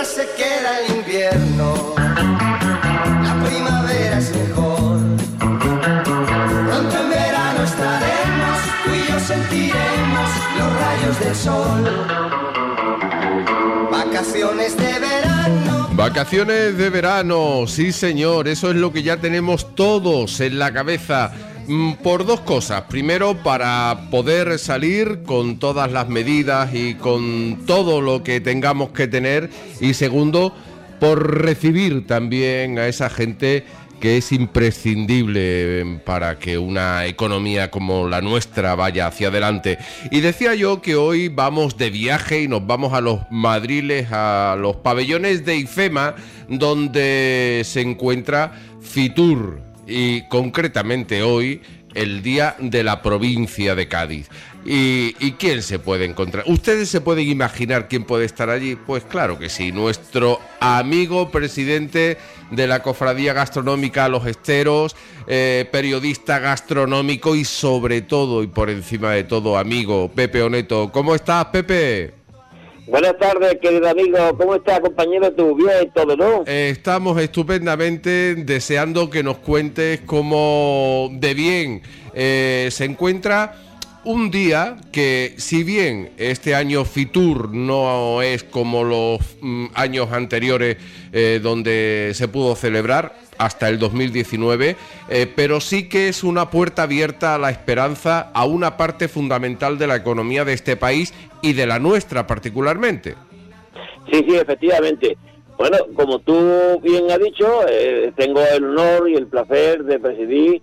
se queda el invierno, la primavera es mejor. Pronto en verano estaremos, tú y yo sentiremos los rayos del sol. Vacaciones de verano. Vacaciones de verano, sí señor, eso es lo que ya tenemos todos en la cabeza. Por dos cosas. Primero, para poder salir con todas las medidas y con todo lo que tengamos que tener. Y segundo, por recibir también a esa gente que es imprescindible para que una economía como la nuestra vaya hacia adelante. Y decía yo que hoy vamos de viaje y nos vamos a los Madriles, a los pabellones de IFEMA, donde se encuentra Fitur, y concretamente hoy el Día de la Provincia de Cádiz. ¿Y quién se puede encontrar? ¿Ustedes se pueden imaginar quién puede estar allí? Pues claro que sí, nuestro amigo presidente de la Cofradía Gastronómica Los Esteros, periodista gastronómico y sobre todo y por encima de todo amigo, Pepe Oneto. ¿Cómo estás, Pepe? Buenas tardes, querido amigo. ¿Cómo estás, compañero? ¿Tú bien y todo, no? Estamos estupendamente, deseando que nos cuentes cómo de bien se encuentra un día que, si bien este año Fitur no es como los años anteriores donde se pudo celebrar hasta el 2019, pero sí que es una puerta abierta a la esperanza, a una parte fundamental de la economía de este país y de la nuestra particularmente. Sí, efectivamente. Bueno, como tú bien has dicho, tengo el honor y el placer de presidir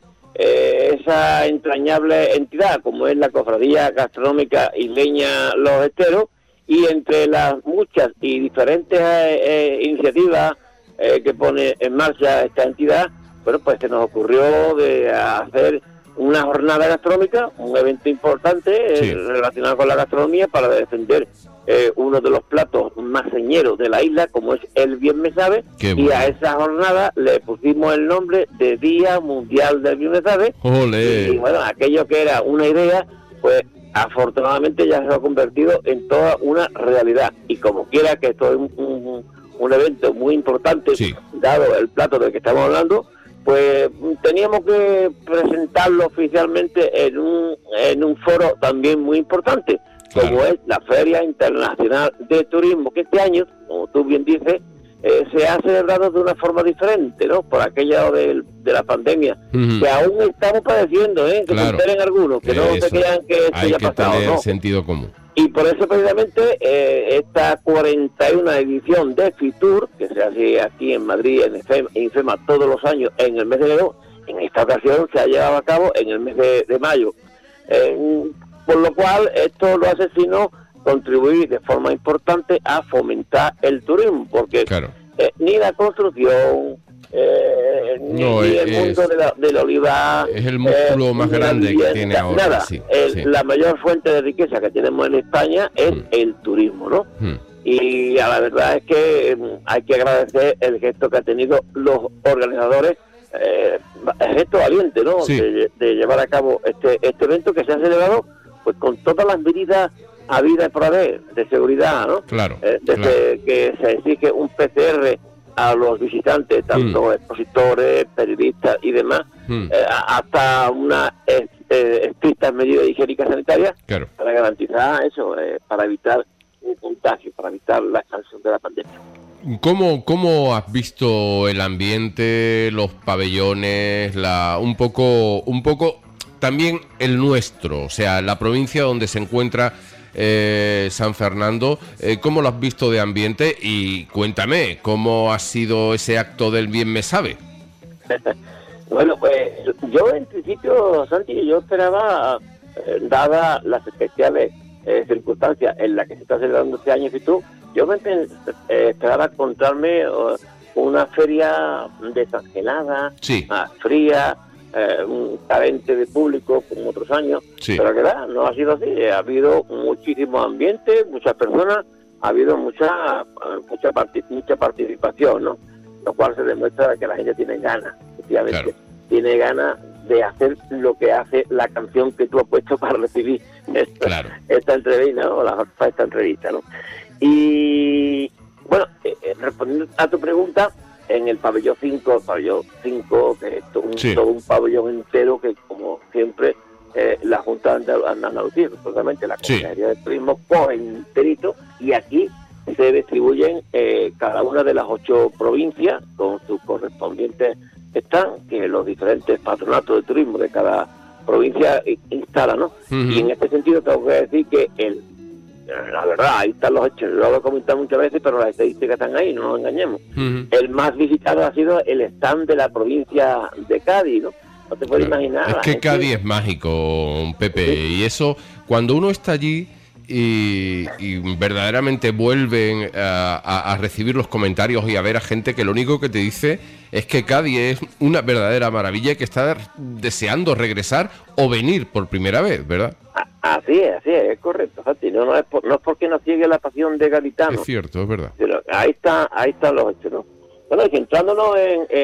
esa entrañable entidad como es la Cofradía Gastronómica Isleña Los Esteros, y entre las muchas y diferentes iniciativas que pone en marcha esta entidad, bueno, pues se nos ocurrió de hacer una jornada gastronómica, un evento importante relacionado con la gastronomía para defender uno de los platos más señeros de la isla, como es el Bien Me Sabe. Y a esa jornada le pusimos el nombre de Día Mundial del Bien Me Sabe. ¡Olé! Y bueno, aquello que era una idea, pues afortunadamente ya se ha convertido en toda una realidad. Y como quiera que esto es un evento muy importante, dado el plato del que estamos hablando, pues teníamos que presentarlo oficialmente en un foro también muy importante, como es la Feria Internacional de Turismo, que este año, como tú bien dices, se ha celebrado de una forma diferente, ¿no? Por aquello de la pandemia, que aún estamos padeciendo, que se enteren algunos, que no se crean que esto ya ha pasado, hay que tener ¿no? sentido común. Y por eso precisamente esta 41 edición de Fitur, que se hace aquí en Madrid, en IFEMA todos los años en el mes de enero, en esta ocasión se ha llevado a cabo en el mes de mayo. Por lo cual esto no hace sino contribuir de forma importante a fomentar el turismo, porque ni la construcción, ni el mundo de la oliva, es el músculo más grande que tiene ahora. Nada, la mayor fuente de riqueza que tenemos en España es el turismo, ¿no? Y a la verdad es que hay que agradecer el gesto que han tenido los organizadores, el gesto valiente, ¿no? De llevar a cabo este evento que se ha celebrado pues con todas las medidas habidas por haber de seguridad, ¿no? Desde que se exige un PCR a los visitantes, tanto expositores, periodistas y demás, hasta unas estrictas medidas higiénicas sanitarias para garantizar eso, para evitar un contagio, para evitar la expansión de la pandemia. ¿Cómo has visto el ambiente, los pabellones, un poco también el nuestro, o sea, la provincia donde se encuentra San Fernando? ¿Cómo lo has visto de ambiente? Y cuéntame, ¿cómo ha sido ese acto del Bien Me Sabe? Bueno, pues yo en principio, Santi, yo esperaba, dadas las especiales circunstancias en las que se está celebrando este año Fitur, yo me esperaba encontrarme una feria desangelada, más fría, carente de público como otros años, pero la verdad no ha sido así. Ha habido muchísimo ambiente, muchas personas, ha habido mucha participación, ¿no? Lo cual se demuestra que la gente tiene ganas, efectivamente, tiene ganas de hacer lo que hace la canción que tú has puesto para recibir esta entrevista, ¿no? Esta entrevista, ¿no? Y bueno, a tu pregunta, en el pabellón 5, que es todo un pabellón entero que, como siempre, la Junta de Andalucía, totalmente la Consejería de Turismo, coge enterito, y aquí se distribuyen cada una de las 8 provincias con sus correspondientes stands que los diferentes patronatos de turismo de cada provincia instalan, ¿no? Y en este sentido tengo que decir que la verdad, ahí están los hechos, lo he comentado muchas veces, pero las estadísticas están ahí, no nos engañemos. El más visitado ha sido el stand de la provincia de Cádiz, ¿no? No te puedes imaginar. Es que Cádiz es mágico, Pepe, y eso, cuando uno está allí y verdaderamente vuelven a recibir los comentarios y a ver a gente que lo único que te dice es que Cádiz es una verdadera maravilla y que está deseando regresar o venir por primera vez, ¿verdad? Así es correcto, Fati. No es porque nos ciegue la pasión de gaditano. Es cierto, es verdad. Pero ahí están los hechos, ¿no? Bueno, y centrándonos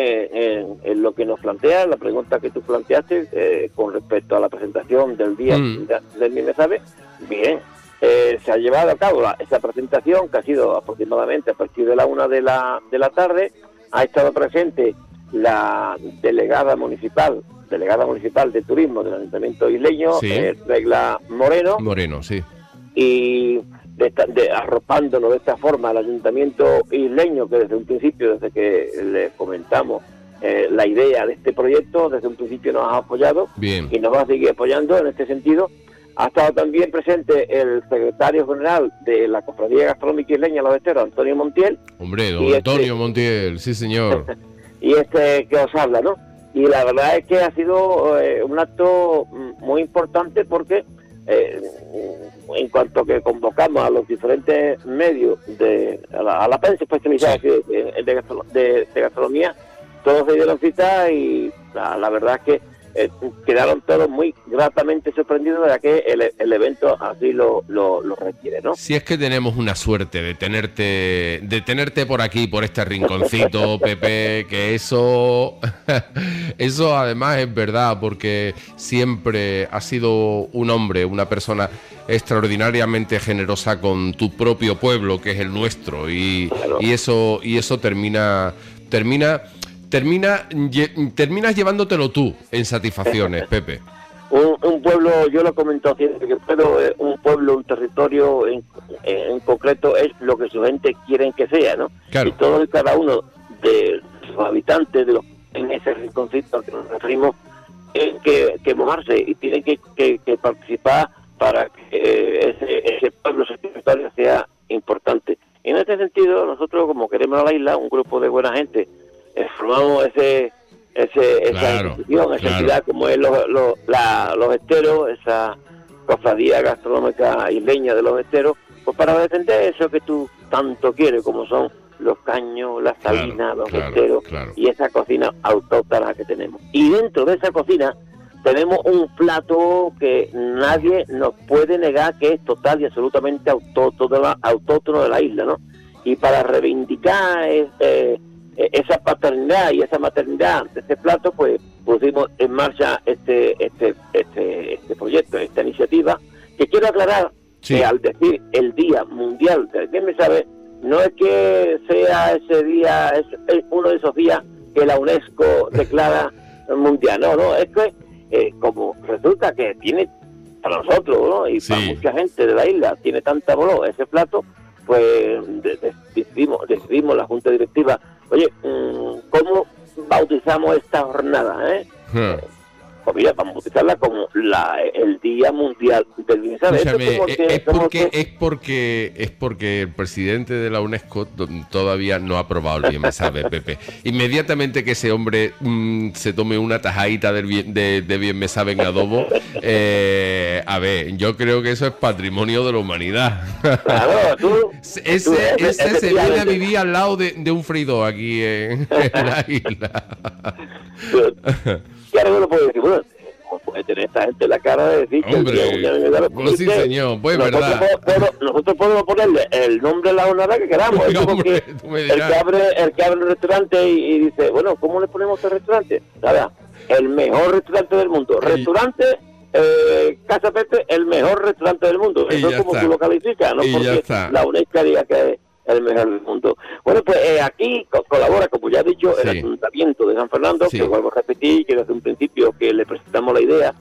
en lo que nos plantea, la pregunta que tú planteaste con respecto a la presentación del día del Bien Me Sabe, bien, se ha llevado a cabo esa presentación que ha sido aproximadamente a partir de la 1 de la tarde. Ha estado presente la delegada municipal de turismo del Ayuntamiento isleño, Regla Moreno, sí, y arropándonos de esta forma al Ayuntamiento isleño, que desde un principio, desde que le comentamos la idea de este proyecto, desde un principio nos ha apoyado. Bien. Y nos va a seguir apoyando en este sentido. Ha estado también presente el secretario general de la Cofradía Gastronómica Isleña Los Esteros, Antonio Montiel. Hombre, don Antonio Montiel, sí señor. Y que os habla, ¿no? Y la verdad es que ha sido un acto muy importante porque en cuanto que convocamos a los diferentes medios a la prensa especializada de gastronomía, todos se dieron cita y la verdad es que quedaron todos muy gratamente sorprendidos de que el evento así lo requiere, ¿no? Si es que tenemos una suerte de tenerte por aquí, por este rinconcito, Pepe, que eso además es verdad, porque siempre has sido un hombre, una persona extraordinariamente generosa con tu propio pueblo, que es el nuestro, y eso terminas llevándotelo tú en satisfacciones, Pepe. Un pueblo, yo lo comento siempre, que un pueblo, un territorio en concreto es lo que su gente quiere que sea, ¿no? Claro. Y todos y cada uno de sus habitantes en ese rinconcito al que nos referimos, que mojarse y tienen que participar para que ese pueblo, ese territorio sea importante. Y en este sentido, nosotros, como queremos a la isla, un grupo de buena gente, formamos esa institución, esa entidad como es los Esteros, esa cofradía gastronómica isleña de los Esteros, pues para defender eso que tú tanto quieres, como son los caños, las salinas, los esteros y esa cocina autóctona que tenemos. Y dentro de esa cocina tenemos un plato que nadie nos puede negar que es total y absolutamente autóctono de la isla, ¿no? Y para reivindicar esa paternidad y esa maternidad de este plato, pues pusimos en marcha este proyecto, esta iniciativa, que quiero aclarar que al decir el Día Mundial del Bien Me Sabe, no es que sea ese día, es uno de esos días que la UNESCO declara mundial, no, es que como resulta que tiene para nosotros, ¿no? Y para mucha gente de la isla tiene tanta valor ese plato, pues decidimos la Junta Directiva, oye, ¿cómo bautizamos esta jornada? Pues mira, vamos a bautizarla como el Día Mundial del Bien Sabe. Es porque el presidente de la UNESCO todavía no ha aprobado el Bien Me Sabe, Pepe. Inmediatamente que ese hombre se tome una tajadita de Bien Me Sabe en adobo, a ver, yo creo que eso es patrimonio de la humanidad. Claro, ese se viene a vivir al lado de un freidor aquí en la isla. Claro, no lo puedo decir, bueno, puede tener esta gente la cara de decir que pues sí, señor, pues verdad. Nosotros podemos ponerle el nombre de la jornada que queramos. Es como que el que abre un restaurante y dice, bueno, ¿cómo le ponemos el restaurante? Nada, el mejor restaurante del mundo. Restaurante Casa Pepe, el mejor restaurante del mundo. Eso es como tú lo calificas, ¿no? Porque la UNESCO diga que el mejor del mundo. Bueno, pues aquí colabora, como ya he dicho, el Ayuntamiento de San Fernando, que vuelvo a repetir, que desde un principio que le presentamos la idea,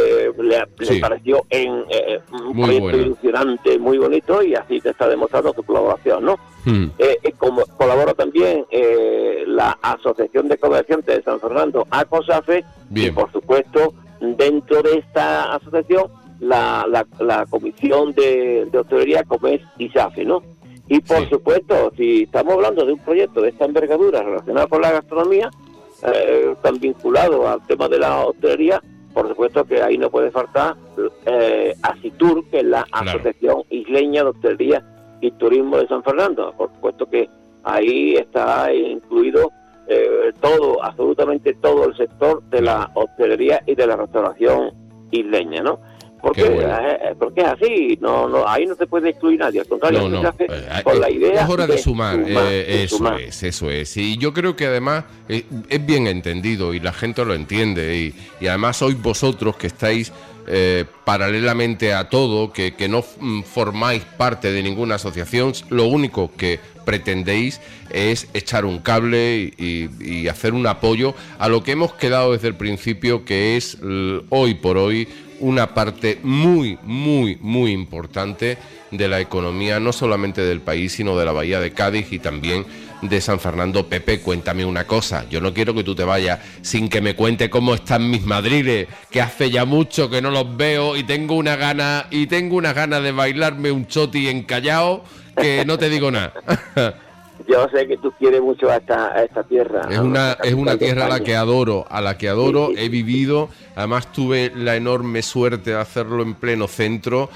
le pareció un proyecto ilusionante, muy bonito, y así te está demostrando su colaboración, ¿no? Como colabora también la Asociación de Comerciantes de San Fernando, ACOSAFE, y por supuesto, dentro de esta asociación, la Comisión de Hostelería, Comercio y SAFE, ¿no? Y por supuesto, si estamos hablando de un proyecto de esta envergadura relacionado con la gastronomía, tan vinculado al tema de la hostelería, por supuesto que ahí no puede faltar ASITUR, que es la Asociación Isleña de Hostelería y Turismo de San Fernando. Por supuesto que ahí está incluido todo, absolutamente todo el sector de la hostelería y de la restauración isleña, ¿no? Porque es así, ahí no se puede excluir nadie, al contrario, se hace con la idea. Es hora de sumar, eso es. Y yo creo que además es bien entendido y la gente lo entiende, y además sois vosotros que estáis paralelamente a todo, que no formáis parte de ninguna asociación, lo único que pretendéis es echar un cable y hacer un apoyo a lo que hemos quedado desde el principio, que es hoy por hoy una parte muy, muy, muy importante de la economía, no solamente del país, sino de la Bahía de Cádiz y también de San Fernando. Pepe, cuéntame una cosa, yo no quiero que tú te vayas sin que me cuente cómo están mis madriles, que hace ya mucho que no los veo y tengo una gana de bailarme un choti en Callao, que no te digo nada. Yo sé que tú quieres mucho a esta tierra. Es una tierra a la que adoro, he vivido, además tuve la enorme suerte de hacerlo en pleno centro,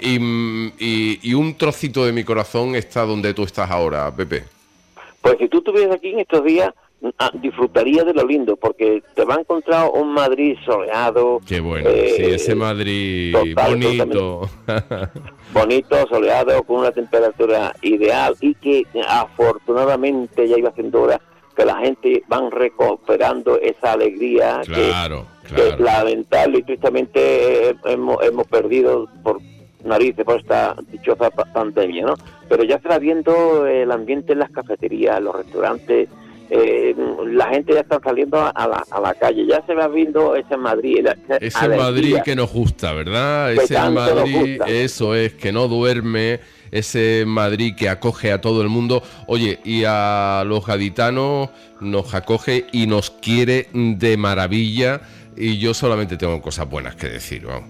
y un trocito de mi corazón está donde tú estás ahora, Pepe. Pues si tú estuvieras aquí en estos días, disfrutarías de lo lindo, porque te va a encontrar un Madrid soleado. Qué bueno, sí, ese Madrid bonito. Bonito, soleado, con una temperatura ideal, y que afortunadamente ya iba haciendo hora que la gente van recuperando esa alegría que lamentable y tristemente hemos perdido por narices por esta dichosa pandemia, ¿no? Pero ya se va viendo el ambiente en las cafeterías, en los restaurantes, la gente ya está saliendo a la calle, ya se va viendo ese Madrid. Ese Madrid que nos gusta, ¿verdad? Ese Madrid, eso es, que no duerme, ese Madrid que acoge a todo el mundo. Oye, y a los gaditanos nos acoge y nos quiere de maravilla, y yo solamente tengo cosas buenas que decir, vamos.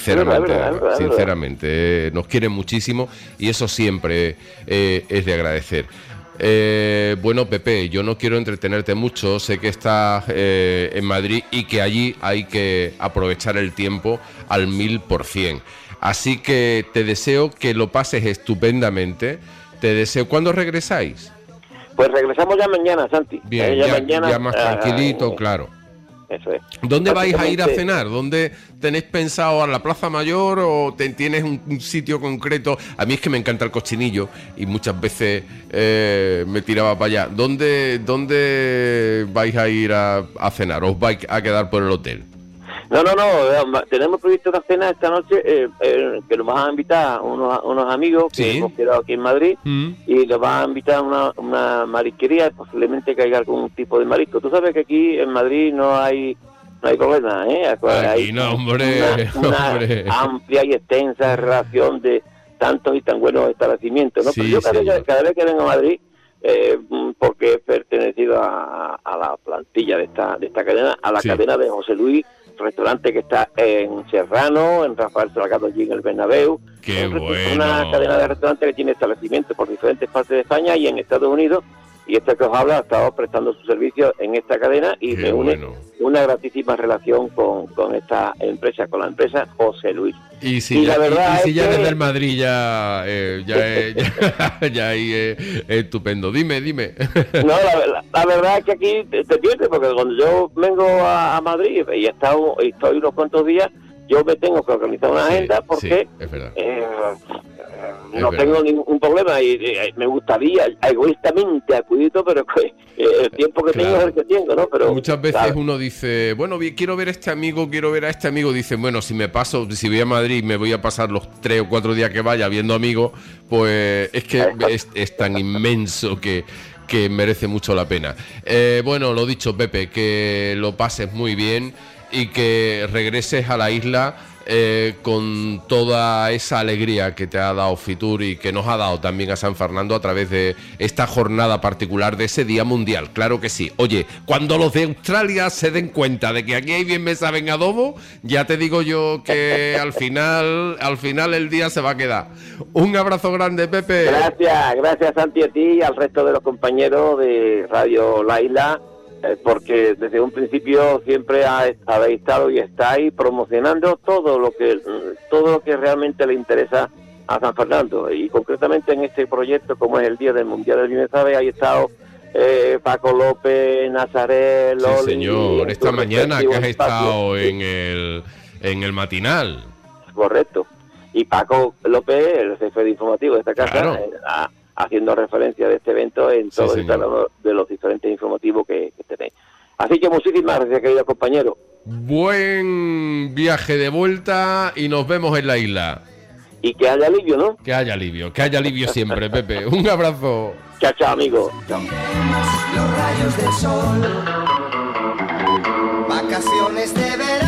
Sinceramente, nos quieren muchísimo, y eso siempre es de agradecer. Bueno, Pepe, yo no quiero entretenerte mucho, sé que estás en Madrid y que allí hay que aprovechar el tiempo al 1000%. Así que te deseo que lo pases estupendamente. Te deseo. ¿Cuándo regresáis? Pues regresamos ya mañana, Santi. Bien, ya más tranquilito, claro. Eso es. ¿Dónde vais a ir a cenar? ¿Dónde tenéis pensado? ¿A la Plaza Mayor o tienes un sitio concreto? A mí es que me encanta el cochinillo y muchas veces me tiraba para allá. ¿Dónde vais a ir a cenar? ¿Os vais a quedar por el hotel? No, tenemos previsto una cena esta noche que nos van a invitar unos amigos que hemos quedado aquí en Madrid, y nos van a invitar a una marisquería, posiblemente caiga algún tipo de marisco. Tú sabes que aquí en Madrid no hay problema, Aquí no, hombre. Una amplia y extensa relación de tantos y tan buenos establecimientos, ¿no? Sí, pero yo cada vez que vengo a Madrid, porque he pertenecido a la plantilla de esta cadena, a la cadena de José Luis, restaurante que está en Serrano, en Rafael Salgado, allí en el Bernabéu. ¡Qué bueno! Una cadena de restaurantes que tiene establecimientos por diferentes partes de España y en Estados Unidos, y este que os habla ha estado prestando su servicio en esta cadena, y me une una gratísima relación con esta empresa, con la empresa José Luis. Y si ya desde el Madrid ya es estupendo. Dime. No, la verdad es que aquí te pierdes, porque cuando yo vengo a Madrid y estoy unos cuantos días, yo me tengo que organizar una agenda, porque es verdad. no tengo ningún problema y me gustaría egoístamente acudir, pero el tiempo que tengo es el que tengo, ¿no? Pero muchas veces uno dice, bueno, quiero ver a este amigo, dicen, bueno, si voy a Madrid me voy a pasar los 3 o 4 días que vaya viendo amigos, pues es que es tan inmenso que merece mucho la pena. Bueno, lo dicho, Pepe, que lo pases muy bien y que regreses a la isla con toda esa alegría que te ha dado Fitur y que nos ha dado también a San Fernando a través de esta jornada particular de ese Día Mundial. Claro que sí. Oye, cuando los de Australia se den cuenta de que aquí hay bien me saben adobo, ya te digo yo que al final el día se va a quedar. Un abrazo grande, Pepe. Gracias Santi, a ti y al resto de los compañeros de Radio La Isla, porque desde un principio siempre habéis estado y estáis promocionando todo lo que realmente le interesa a San Fernando, y concretamente en este proyecto, como es el Día del Mundial del Bien Sabe, ahí estado Paco López, Nazaret, Loli. Sí, señor, esta mañana que has estado en el matinal. Correcto. Y Paco López, el jefe de informativo de esta casa, claro, haciendo referencia de este evento en todos de los diferentes informativos que tenéis. Así que muchísimas gracias, querido compañero. Buen viaje de vuelta y nos vemos en la isla. Y que haya alivio, ¿no? Que haya alivio siempre, Pepe. Un abrazo. Chao, chao, amigo. Los rayos del sol, vacaciones de verano.